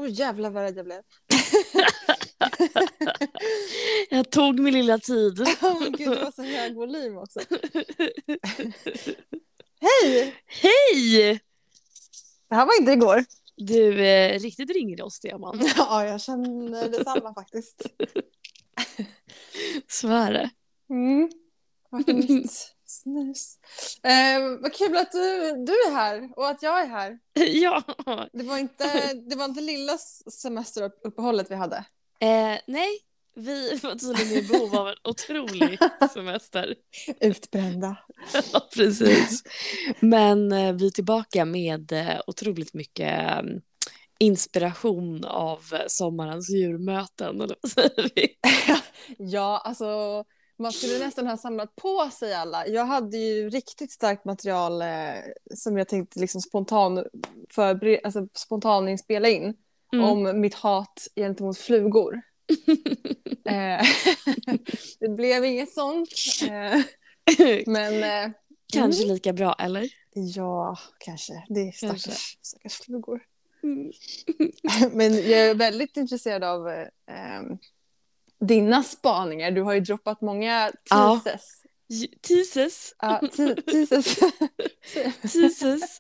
Oj, jävlar vad rädd jag blev. Jag tog min lilla tid. Gud, det var så hög volym också. Hej! Hej! Det här var inte igår. Du är riktigt ringrostig, Amanda. Ja, jag känner detsamma faktiskt. Svär det. Vart är mitt snus? Vad kul att du är här och att jag är här. Ja. Det var inte lilla semesteruppehållet vi hade. Nej, vi var tydligen i behov av en otrolig semester. Utbrända. Ja, precis. Men vi är tillbaka med otroligt mycket inspiration av sommarens djurmöten. Eller vad säger vi? Ja, alltså man skulle nästan ha samlat på sig alla. Jag hade ju riktigt starkt material som jag tänkte liksom spontan inspela in om mitt hat gentemot flugor. Det blev inget sånt. Men kanske lika bra, eller? Ja, kanske. Det är stackars flugor. Men jag är väldigt intresserad av dina spaningar. Du har ju droppat många teases. Teases. Ja, teases. Teases.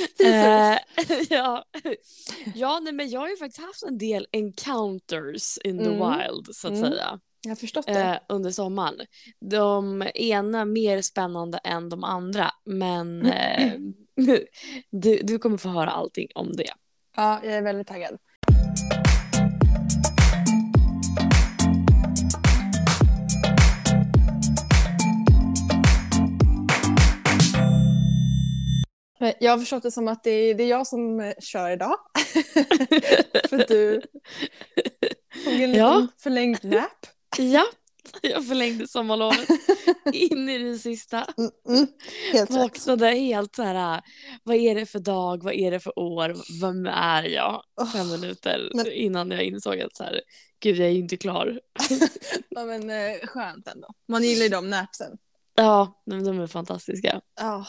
Ja, nej, men jag har ju faktiskt haft en del encounters in the wild, så att säga. Jag har förstått det. Under sommaren. De ena mer spännande än de andra. Men du kommer få höra allting om det. Ja, jag är väldigt taggad. Jag har förstått det som att det är jag som kör idag. För du tog en liten förlängd nap. Ja, jag förlängde sommarlovet in i det sista. Helt vaknade helt så här, vad är det för dag, vad är det för år, vem är jag? 5 minuter innan jag insåg att så här, gud, jag är ju inte klar. Ja, men skönt ändå. Man gillar ju de napsen. Ja, de är fantastiska. Ja.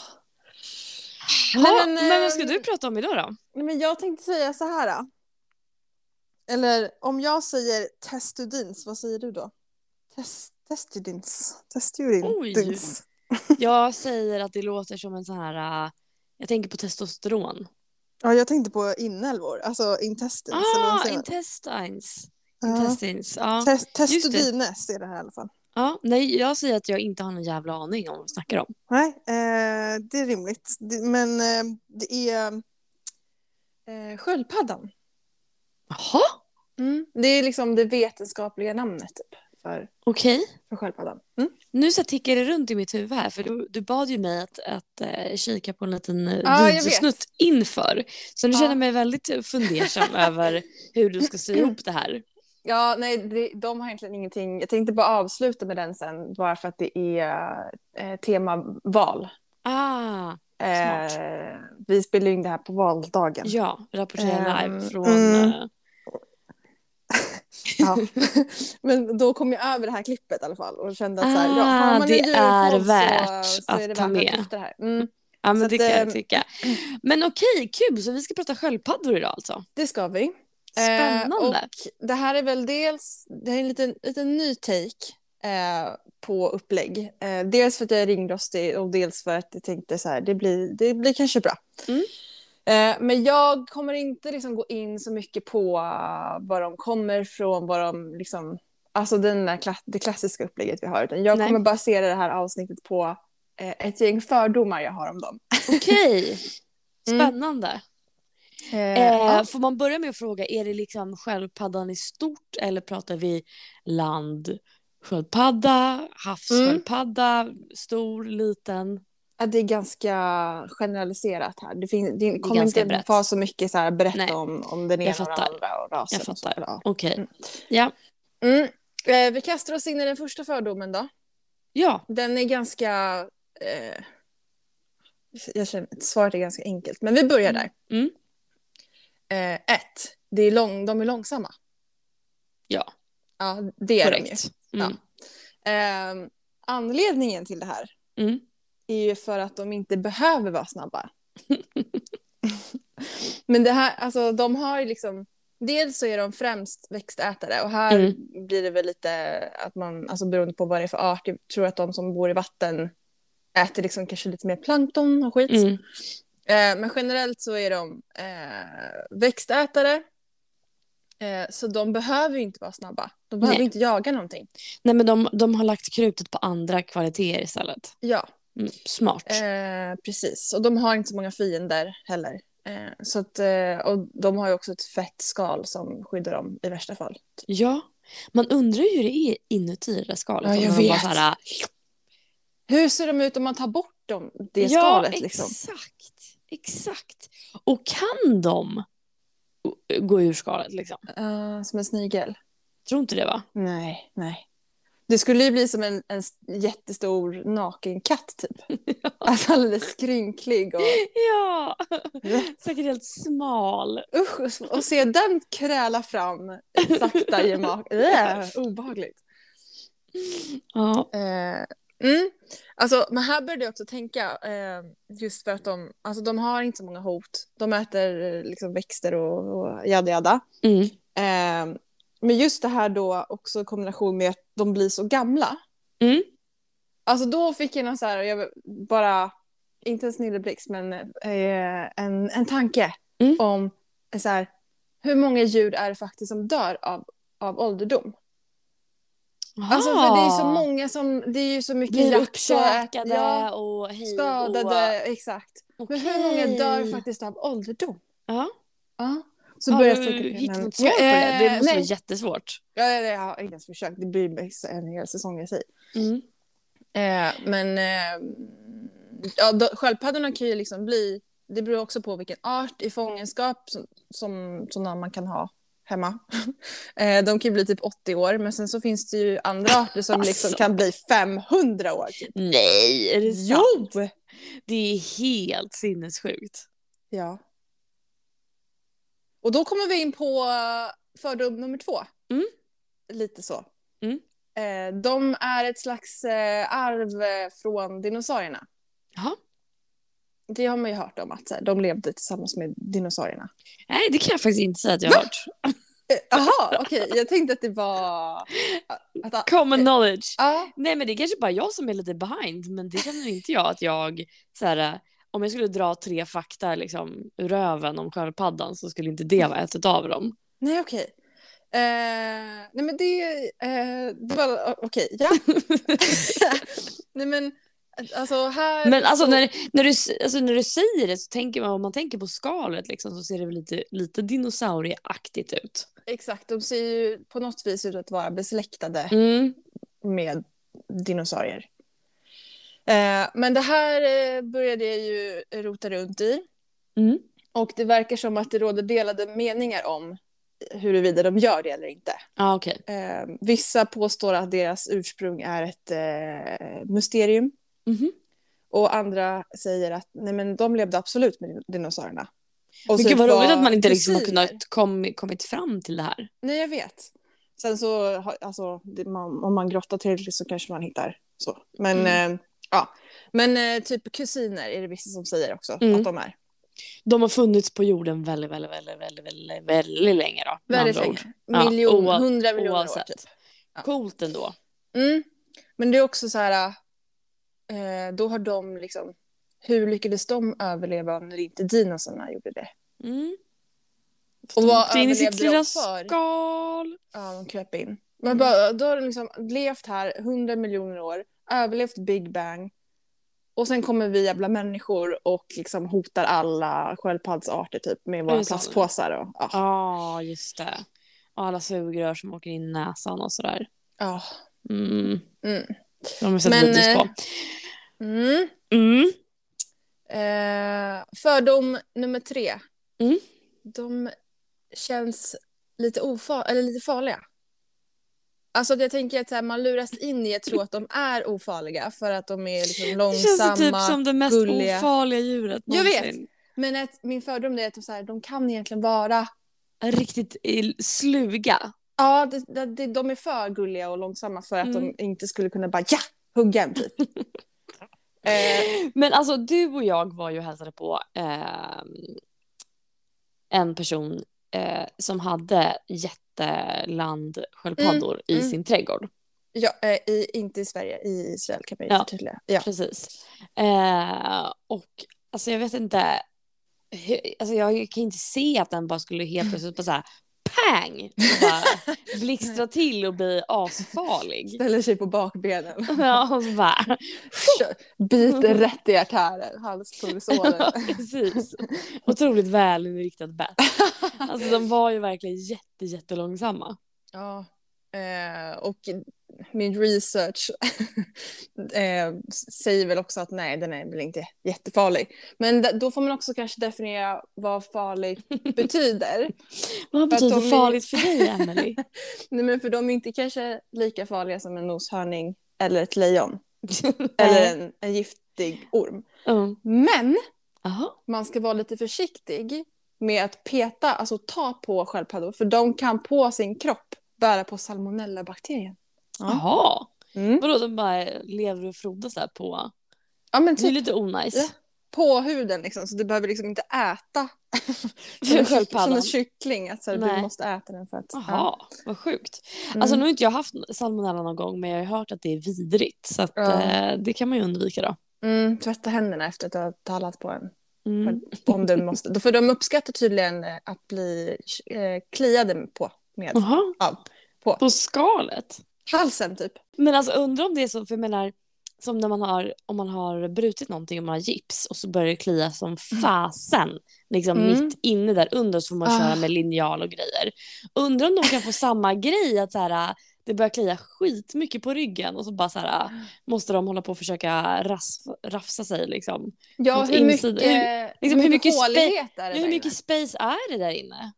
Men vad ska du prata om idag då? Men jag tänkte säga så här. Eller om jag säger testudins, vad säger du då? Testudins. Oj. Jag säger att det låter som en sån här, jag tänker på testosteron. Ja, jag tänkte på inälvor, alltså intestines. Intestines. Ja. Testudines är det här i alla fall. Ja, nej, jag säger att jag inte har någon jävla aning om vad vi snackar om. Nej, det är rimligt. Men det är sköldpaddan. Jaha? Det är liksom det vetenskapliga namnet typ för sköldpaddan. Nu så tickar det runt i mitt huvud här, för du bad ju mig att kika på en liten videosnutt inför. Så nu känner jag mig väldigt fundersam över hur du ska sy ihop det här. Ja, nej, de har egentligen ingenting. Jag tänkte bara avsluta med den sen, bara för att det är tema val. Smart. Vi spelar in det här på valdagen. Ja, rapportera live från... Ja. Men då kom jag över det här klippet i alla fall och kände att så här, har man det är värt så är det värt att lyfta det här. Ja, men det kan jag tycka. Men okej, kul, så vi ska prata sköldpaddor idag alltså. Det ska vi. Spännande. Och det här är väl det är en liten ny take på upplägg. Dels för att jag är ringrostig och dels för att jag tänkte så här, det blir kanske bra. Men jag kommer inte liksom gå in så mycket på var de kommer ifrån, vad de liksom, alltså det klassiska upplägget vi har, utan jag kommer basera det här avsnittet på ett gäng fördomar jag har om dem. Okej. Spännande. Får man börja med att fråga, är det liksom sköldpaddan i stort eller pratar vi landsköldpadda, havssköldpadda, stor, liten? Ja, det är ganska generaliserat här. Det kommer inte vara så mycket så här berätta om den ena och den andra och rasen. Jag fattar. Ja. Okej. Ja. Vi kastar oss in i den första fördomen då. Ja. Den är ganska... jag känner att svaret är ganska enkelt. Men vi börjar där. 1. De är långsamma. Ja. Ja, det är korrekt. De ju. Ja. Anledningen till det här är ju för att de inte behöver vara snabba. Men det här, alltså de har ju liksom dels så är de främst växtätare och här blir det väl lite att man, alltså beroende på vad det är för art, jag tror att de som bor i vatten äter liksom kanske lite mer plankton och skit. Men generellt så är de växtätare. Så de behöver ju inte vara snabba. De behöver inte jaga någonting. Nej, men de har lagt krutet på andra kvaliteter istället. Ja. Smart. Precis. Och de har inte så många fiender heller. Så att, och de har ju också ett fett skal som skyddar dem i värsta fall. Ja. Man undrar ju hur det är inuti det där skalet. Ja, jag vet. Bara så här... Hur ser de ut om man tar bort det skalet? Ja, liksom? Exakt. Och kan de gå ur skalet liksom? Som en snigel. Tror inte det, va? Nej. Det skulle ju bli som en jättestor naken katt typ. Ja. Alltså alldeles skrynklig. Och... Ja, säkert helt smal. Usch, och se den kräla fram sakta i magen. Obehagligt. Ja. Alltså, men här började jag också tänka, just för att de har inte så många hot. De äter liksom växter och jada. Men just det här då också i kombination med att de blir så gamla. Alltså då fick jag någon så här, jag bara, inte en snilleblixt, men en tanke om så här, hur många djur är det faktiskt som dör av ålderdom? Alltså för det är så många som, det är ju så mycket blir uppkäkade och skadade, exakt. Okay. Men hur många dör faktiskt av ålderdom? Ja. Så har du hittat något svar på det? Det måste vara jättesvårt. Ja, jag har inte ens försökt. Det blir en hel säsong i sig. Sköldpaddorna kan ju liksom bli, det beror också på vilken art i fångenskap som man kan ha hemma. De kan ju bli typ 80 år, men sen så finns det ju andra arter som liksom kan bli 500 år. Typ. Nej, är det sant? Jo! Det är helt sinnessjukt. Ja. Och då kommer vi in på fördom nummer 2. Lite så. De är ett slags arv från dinosaurierna. Jaha. Det har man ju hört om, att de levde tillsammans med dinosaurierna. Nej, det kan jag faktiskt inte säga att jag har hört. Jaha, okej. Jag tänkte att det var... Common knowledge. Nej, men det är kanske bara jag som är lite behind. Men det känner inte jag att jag... Så här, om jag skulle dra 3 fakta liksom, ur röven om sköldpaddan så skulle inte det vara ett av dem. Nej, okej. Nej, men det var... Okej, ja. Nej, men... Alltså här... Men alltså, när du säger det så tänker man, om man tänker på skalet liksom, så ser det väl lite dinosaurieaktigt ut. Exakt, de ser ju på något vis ut att vara besläktade med dinosaurier. Men det här började jag ju rota runt i. Och det verkar som att det råder delade meningar om huruvida de gör det eller inte. Okay. Vissa påstår att deras ursprung är ett mysterium. Och andra säger att nej, men de levde absolut med dinosaurierna. Och men gud vad roligt att man inte liksom har kunnat kommit fram till det här. Nej, jag vet. Sen så, alltså, om man grottar tillräckligt så kanske man hittar så. Men men typ kusiner är det vissa som säger också att de är. De har funnits på jorden väldigt länge då. Väldigt länge. 100 miljoner år typ. Coolt ändå. Men det är också så här... då har de liksom... Hur lyckades de överleva när inte dinosaurierna gjorde det? Och vad in i sitt överlevde lilla de för? skal. Ja, de kröp in. Men bara, då har de liksom levt här 100 miljoner år. Överlevt Big Bang. Och sen kommer vi jävla människor och liksom hotar alla sköldpaddsarter typ med våra plastpåsar. Ja, just det. Och alla sugrör som åker in i näsan och sådär. Ja. De har sett videos på. Fördom nummer 3. De känns lite lite farliga. Alltså jag tänker att man luras in i att tro att de är ofarliga för att de är liksom långsamma, det känns typ som det mest gulliga. Ofarliga djuret någonsin. Jag vet, men min fördom är att så här, de kan egentligen vara riktigt sluga. Ja, de är för gulliga och långsamma för att de inte skulle kunna bara hugga en typ. Men alltså du och jag var ju hälsade på en person som hade jättelandsköldpaddor i sin trädgård. Ja, inte i Sverige, i Israel kan man ju förtydliga. Ja, precis. Och alltså jag vet inte, alltså jag kan inte se att den bara skulle helt plötsligt bara så här pang och bara blixtra till och bli asfarlig. Ställer sig på bakbenen. Ja, och så bara biter rätt i artärer, halspulsåren. Ja, precis. Otroligt välinriktat bett. Alltså de var ju verkligen jättelångsamma. Ja, och min research säger väl också att nej, den är väl inte jättefarlig. Men då får man också kanske definiera vad farligt betyder. Vad betyder farligt för dig, Emily? Nej, men för de är inte kanske lika farliga som en noshörning eller ett lejon. Eller en giftig orm. Men man ska vara lite försiktig med att peta, alltså ta på sköldpaddor. För de kan på sin kropp bära på salmonellabakterien. Jaha. Vadå, de bara lever och frodas där på? Ja, men typ, det är lite onajs. Ja, på huden liksom, så du behöver liksom inte äta som en kyckling. Att, så här, du måste äta den för att... Jaha, vad sjukt. Alltså nu har inte jag haft salmonella någon gång, men jag har hört att det är vidrigt. Så att, det kan man ju undvika då. Tvätta händerna efter att du har talat på en. Om du måste. För de uppskattar tydligen att bli kliade på. Med. På skalet? Halsen typ. Men alltså undrar om det är så, för jag menar, som när om man har brutit någonting och man har gips och så börjar det klia som fasen liksom mitt inne där under, så får man köra med linjal och grejer. Undrar om de kan få samma grej, att så här, det börjar klia skitmycket på ryggen och så bara så här, måste de hålla på och försöka rafsa sig liksom. Ja, hur mycket hålighet är det hur mycket space är det där inne?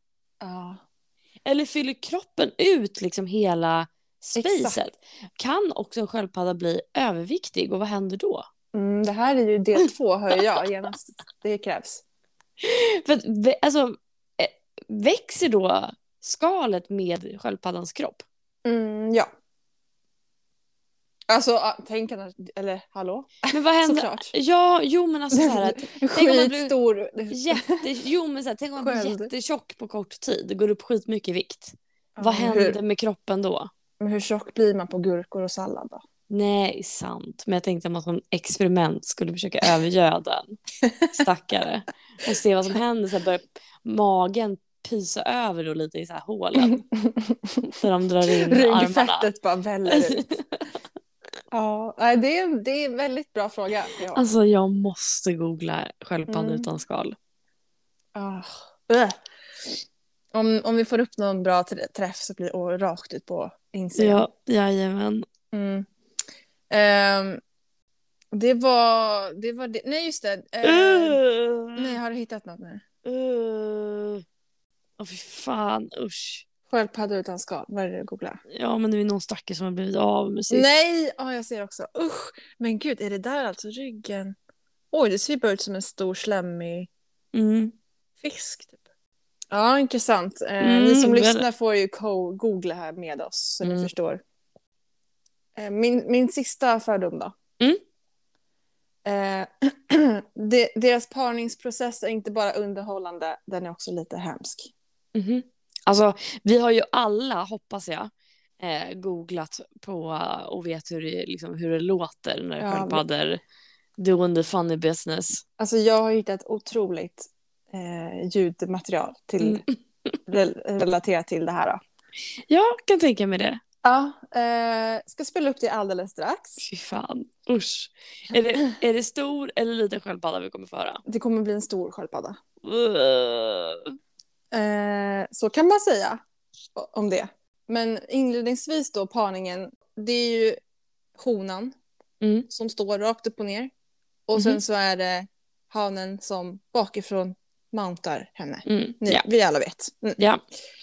Eller fyller kroppen ut liksom hela spacet? Kan också en sköldpadda bli överviktig och vad händer då? Det här är ju del 2, hör jag genast. Det krävs. För att, alltså, växer då skalet med sköldpaddans kropp? Ja. Alltså, tänk eller hallå? Men vad händer? Såklart. Ja, jo men alltså så här att tänk om man blir tänk om man blir jättetjock på kort tid, det går upp skitmycket i vikt. Vad händer med kroppen då? Men hur tjock blir man på gurkor och sallad då? Nej, sant. Men jag tänkte att man som experiment skulle försöka övergöda en stackare och se vad som händer. Så här börjar magen pysa över då lite i så här hålen. Där de drar in armarna. Ryggfettet bara väller ut. Ja, det är en väldigt bra fråga. Ja. Alltså jag måste googla sköldpadda utan skal. Om vi får upp någon bra träff så blir det rakt ut på insidan. Ja, jajamän. Det var det. Nej, just det. Nej, har du hittat något nu? Fy fan, usch. Sköldpadda utan skal, vad är det du googlar? Ja, men det är någon stackare som har blivit av med sitt. Nej, jag ser också. Usch, men gud, är det där alltså ryggen? Oj, det ser bara ut som en stor slemmig fisk typ. Ja, intressant. Ni som lyssnar får ju googla här med oss så ni förstår. Min sista fördom då. Deras parningsprocess är inte bara underhållande, den är också lite hemsk. Alltså, vi har ju alla, hoppas jag, googlat på och vet hur det låter när sköldpaddor doing the funny business. Alltså jag har hittat otroligt ljudmaterial till relaterat till det här då. Jag kan tänka mig det. Ja, ska spela upp det alldeles strax. Fy fan, usch. Är det stor eller liten sköldpadda vi kommer få höra? Det kommer bli en stor sköldpadda. Så kan man säga om det. Men inledningsvis då, parningen, det är ju honan som står rakt upp och ner. Och sen så är det hanen som bakifrån mountar henne. Vi alla vet. Ja.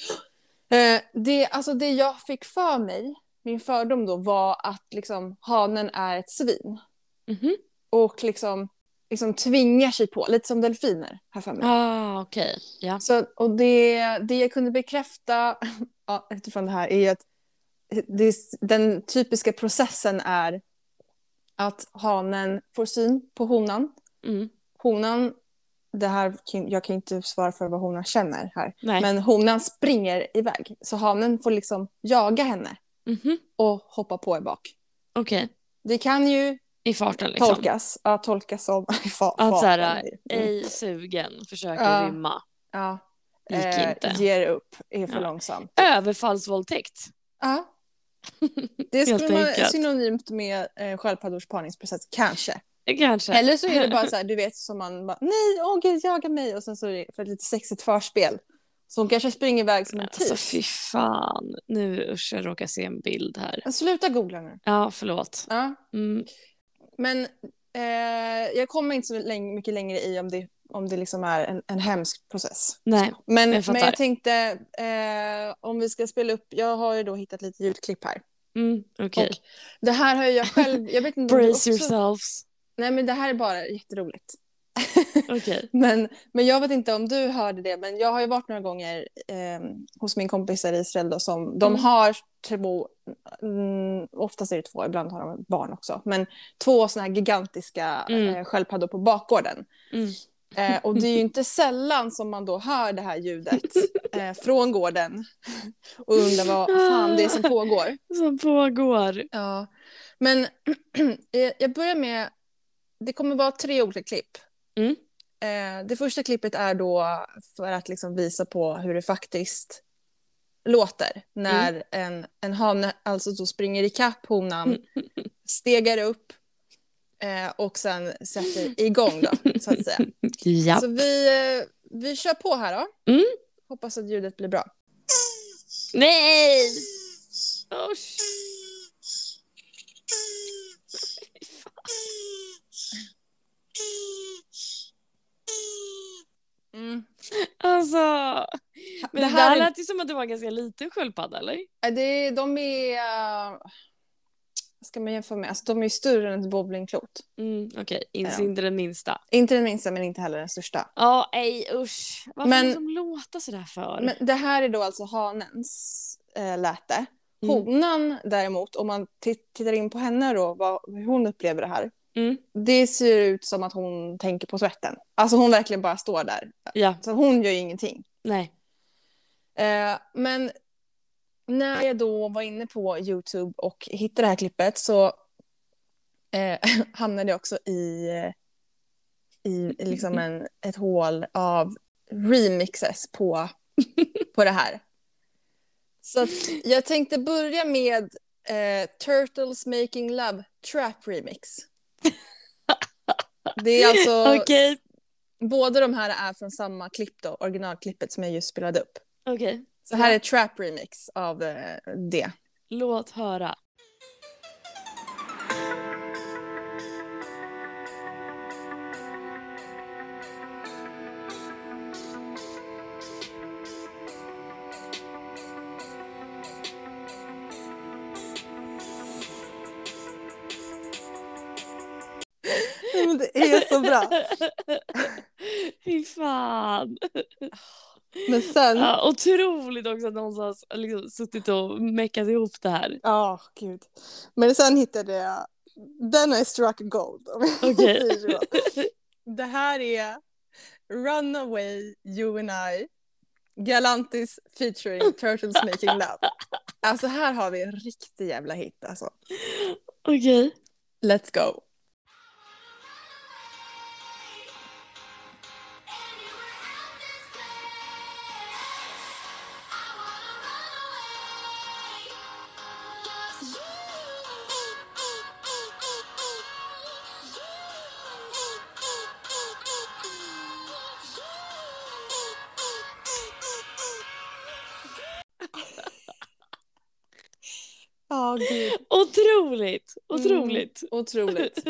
Det jag fick för mig, min fördom då, var att liksom hanen är ett svin. Och liksom tvingar sig på, lite som delfiner här för mig. Okej. Ja. Så, och det jag kunde bekräfta utifrån det här är att den typiska processen är att hanen får syn på honan. Honan jag kan inte svara för vad honan känner här. Nej. Men honan springer iväg. Så hanen får liksom jaga henne. Och hoppa på i bak. Okej. Det kan ju i farten liksom. Tolkas som i farten. Att såhär, ej sugen, försöker rymma. Ja. Gick inte. Ger upp, är för långsamt. Överfallsvåldtäkt. Ja. Det skulle vara synonymt med sköldpaddors parningsprocess, kanske. Eller så är det bara så här, du vet, som man bara, nej, åh gud, jaga mig. Och sen så är det för ett lite sexigt förspel. Så hon kanske springer iväg som en tis. Alltså fy fan. Nu jag råkar se en bild här. Sluta googla nu. Ja, förlåt. Ja. Men jag kommer inte så mycket längre i om det liksom är en hemsk process. Nej, men jag tänkte, om vi ska spela upp, jag har ju då hittat lite ljudklipp här. Okej. Och det här har jag själv, jag vet inte om Brace yourselves. Nej, men det här är bara jätteroligt. Okej. men jag vet inte om du hörde det, men jag har ju varit några gånger hos min kompis i Israel då, som de har oftast är det 2, ibland har de barn också, men 2 såna här gigantiska sköldpaddor på bakgården. Och det är ju inte sällan som man då hör det här ljudet från gården och undrar vad fan det är som pågår. Ja. Men jag börjar med, det kommer vara 3 olika klipp. Det första klippet är då för att liksom visa på hur det faktiskt låter när en hane alltså så springer ikapp honan, stegar upp och sen sätter igång då, så att säga. Ja. Så vi kör på här då. Hoppas att ljudet blir bra. Nej! Usch. Alltså, men det där lät ju som att det var en ganska liten sköldpadda, eller? De är, vad ska man jämföra med? Alltså, de är större än ett bowlingklot. Okej, inte den minsta. Inte den minsta, men inte heller den största. Ja, usch. Varför måste de låta sådär för? Men det här är då alltså hanens läte. Honan däremot, om man tittar in på henne då, hur hon upplever det här. Det ser ut som att hon tänker på svetten. Alltså hon verkligen bara står där. Ja. Så hon gör ingenting. Nej. Men när jag då var inne på YouTube och hittade det här klippet så hamnade jag också i liksom ett hål av remixes på det här. Så att jag tänkte börja med Turtles Making Love Trap Remix. Det är alltså båda de här är från samma klipp då, originalklippet som jag just spelade upp. Okej. Så här är Trap Remix av det. Låt höra. Det är så bra. Fy fan. Men sen... otroligt också att någon har liksom suttit och meckat ihop det här. Ja, gud. Men sen hittade jag Then I Struck Gold. Okej. Det här är Runaway, You and I, Galantis featuring Turtles Making Love. Alltså här har vi en riktig jävla hit alltså. Okej. Let's go. Ja, gud. Otroligt. Otroligt.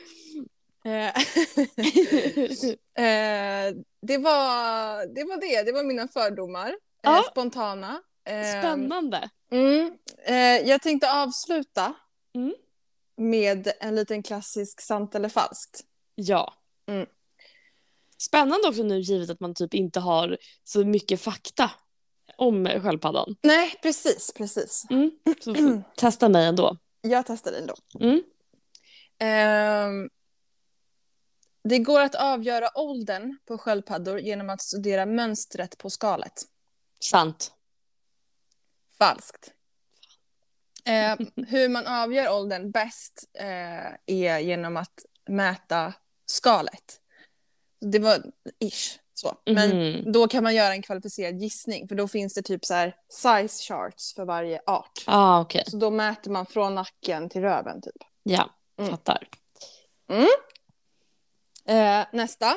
Det var mina fördomar. Spontana. Spännande. Jag tänkte avsluta med en liten klassisk sant eller falskt. Ja. Spännande också nu givet att man typ inte har så mycket fakta om sköldpaddan. Nej, precis. Så testa mig ändå. Jag testar dig ändå. Det går att avgöra åldern på sköldpaddor genom att studera mönstret på skalet. Sant. Falskt. Hur man avgör åldern bäst är genom att mäta skalet. Det var ish så. Men då kan man göra en kvalificerad gissning. För då finns det typ så här size charts för varje art. Okay. Så då mäter man från nacken till röven typ. Ja, fattar. Nästa.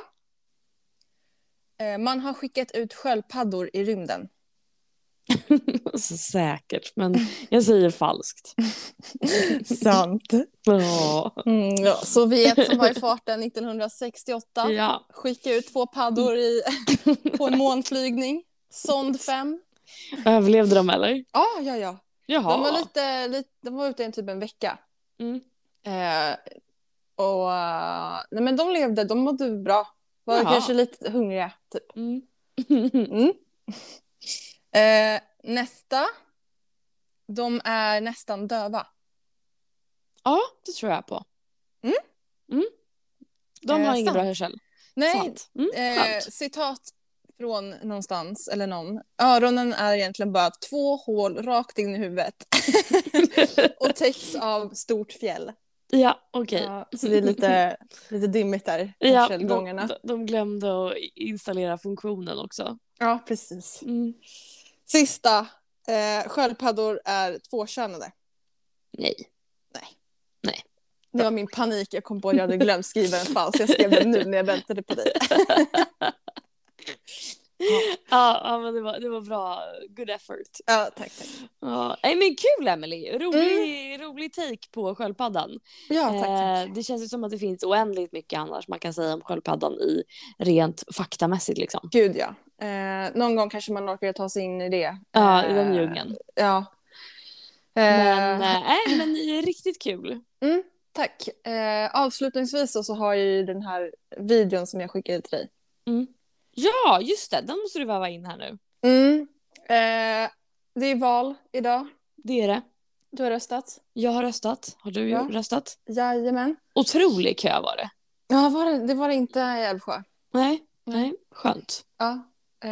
Man har skickat ut sköldpaddor i rymden. Så säkert, men jag säger falskt. Sant. Ja, Sovjet som var i farten 1968 skickade ut 2 paddor på en månflygning. Sond 5. Överlevde de eller? Ja. Jaha. De var de var ute i typ en vecka. Nej, men de levde, de mådde bra. Var kanske lite hungriga typ. Nästa. De är nästan döva. Ja, det tror jag på. De har ingen bra hörsel. Nej, citat från någonstans eller någon. Öronen är egentligen bara 2 hål rakt in i huvudet. Och täcks av stort fjäll. Ja, okej. Ja, så det är lite dimmigt där. De glömde att installera funktionen också. Ja, precis. Sista. Sköldpaddor är 2-könade. Nej. Det var min panik. Jag kom på att jag hade glömt skriva en falsk. Jag skrev det nu när jag väntade på dig. Ja, men det var bra. Good effort. Ja, tack. Ja, men kul Emily. Rolig take på sköldpaddan. Ja, tack. Det känns ju som att det finns oändligt mycket annars man kan säga om sköldpaddan i rent faktamässigt liksom. Gud ja. Någon gång kanske man orkar ta sig in i det. Ja, i den djungeln. Ja. Men riktigt kul. Tack. Avslutningsvis så har jag ju den här videon som jag skickade till dig. Ja, just det. Den måste du väva in här nu. Det är val idag. Det är det. Du har röstat. Jag har röstat. Har du röstat? Jajamän. Otrolig kö var det. Ja, det var det inte i Älvsjö. Nej. Skönt. Ja.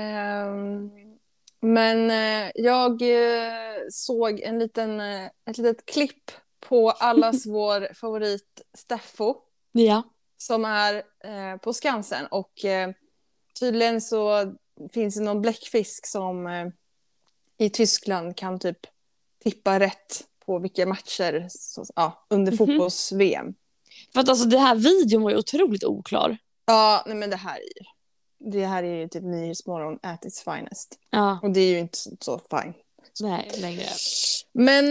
Men jag såg ett litet klipp på allas vår favorit Steffo. Ja. Som är på Skansen. Och tydligen så finns det någon bläckfisk som i Tyskland kan typ tippa rätt på vilka matcher under fotbolls-VM. För att alltså det här videon var ju otroligt oklar. Ja, nej, men det här är ju typ Nyhetsmorgon at its finest. Ja. Och det är ju inte så fine. Nej, längre. Men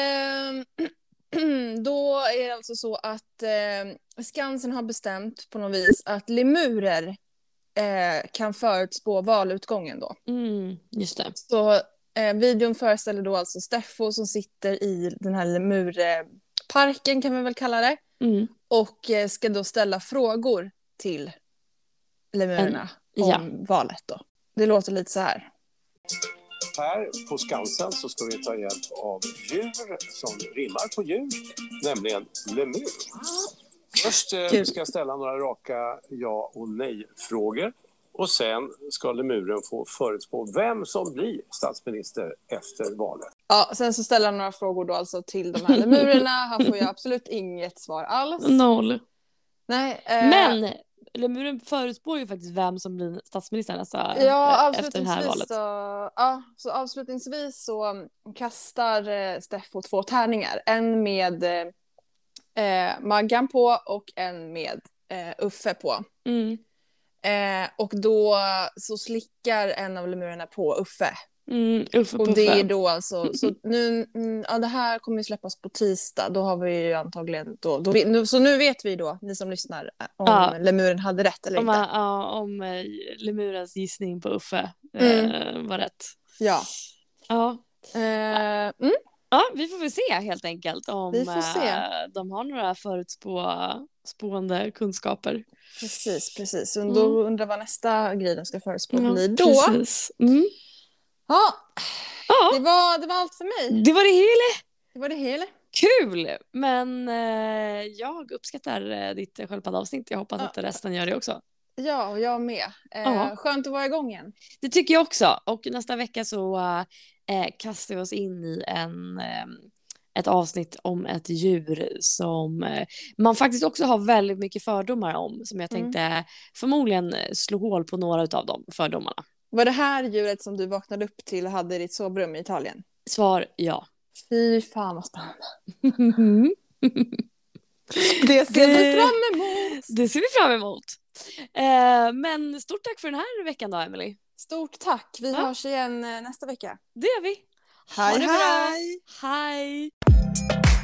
då är det alltså så att Skansen har bestämt på något vis att lemurer kan förutspå valutgången då. Just det. Så videon föreställer då alltså Steffo som sitter i den här lemurparken kan vi väl kalla det. Och ska då ställa frågor till lemurerna om valet då. Det låter lite så här. Här på Skansen så ska vi ta hjälp av djur som rimmar på djur, nämligen lemur. Först ska jag ställa några raka ja- och nej-frågor. Och sen ska lemuren få förutspå vem som blir statsminister efter valet. Ja, sen så ställer han några frågor då alltså till de här lemurerna. Han får ju absolut inget svar alls. 0. Nej. Men lemuren förutspår ju faktiskt vem som blir statsminister efter det här valet. Så avslutningsvis så kastar Steffo 2 tärningar. En med Maggan på och en med Uffe på. Och då så slickar en av lemurerna på Uffe. Uffe och det är då alltså så nu det här kommer ju släppas på tisdag. Då har vi ju antagligen så nu vet vi då, ni som lyssnar, om lemuren hade rätt eller inte. Om lemurens gissning på Uffe var rätt. Ja. Ja, vi får väl se helt enkelt om de har några förutspående kunskaper. Precis. Och då undrar vad nästa grej de ska förutspå blir då. Precis. Ja. Det var allt för mig. Det var det hela. Det var det hela. Kul! Men jag uppskattar ditt sköldpaddeavsnitt. Jag hoppas att resten gör det också. Ja, och jag med. Skönt att vara igång igen. Det tycker jag också. Och nästa vecka så kastar vi oss in i ett avsnitt om ett djur som man faktiskt också har väldigt mycket fördomar om. Som jag tänkte förmodligen slå hål på några av de fördomarna. Var det här djuret som du vaknade upp till och hade i ditt sovrum i Italien? Svar ja. Fy fan vad spännande. Det ser vi fram emot. Det ser vi fram emot. Men stort tack för den här veckan då, Emily. Stort tack. Vi hörs igen nästa vecka. Det gör vi. Hej, hej. Hej.